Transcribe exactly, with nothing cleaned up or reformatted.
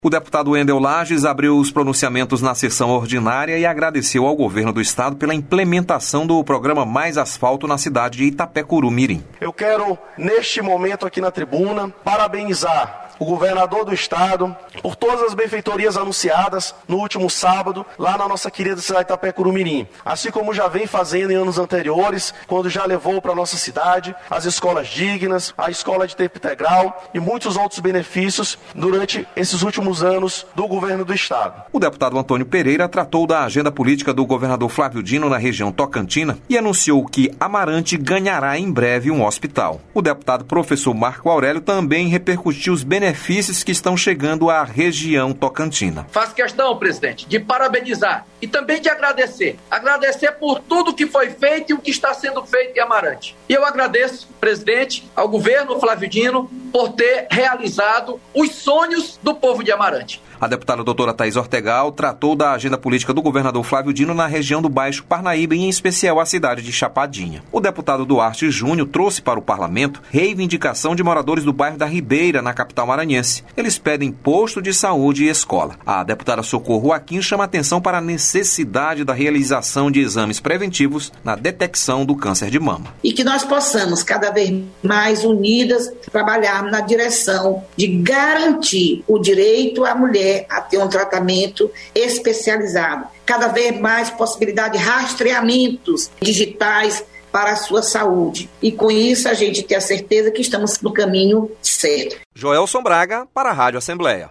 O deputado Wendel Lages abriu os pronunciamentos na sessão ordinária e agradeceu ao governo do estado pela implementação do programa Mais Asfalto na cidade de Itapecuru-Mirim. Eu quero, neste momento aqui na tribuna, parabenizar o governador do estado por todas as benfeitorias anunciadas no último sábado, lá na nossa querida cidade de Itapecuru-Mirim. Assim como já vem fazendo em anos anteriores, quando já levou para a nossa cidade as escolas dignas, a escola de tempo integral e muitos outros benefícios durante esses últimos anos do governo do estado. O deputado Antônio Pereira tratou da agenda política do governador Flávio Dino na região tocantina e anunciou que Amarante ganhará em breve um hospital. O deputado professor Marco Aurélio também repercutiu os benefícios benefícios que estão chegando à região tocantina. Faço questão, presidente, de parabenizar e também de agradecer. Agradecer por tudo que foi feito e o que está sendo feito em Amarante. E eu agradeço, presidente, ao governo Flávio Dino por ter realizado os sonhos do povo de Amarante. A deputada doutora Thaís Ortegal tratou da agenda política do governador Flávio Dino na região do Baixo Parnaíba e em especial a cidade de Chapadinha. O deputado Duarte Júnior trouxe para o parlamento reivindicação de moradores do bairro da Ribeira, na capital maranhense. Eles pedem posto de saúde e escola. A deputada Socorro Aquim chama atenção para a necessidade da realização de exames preventivos na detecção do câncer de mama. E que nós possamos cada vez mais unidas trabalhar na direção de garantir o direito à mulher a ter um tratamento especializado. Cada vez mais possibilidade de rastreamentos digitais para a sua saúde. E com isso a gente tem a certeza que estamos no caminho certo. Joelson Braga para a Rádio Assembleia.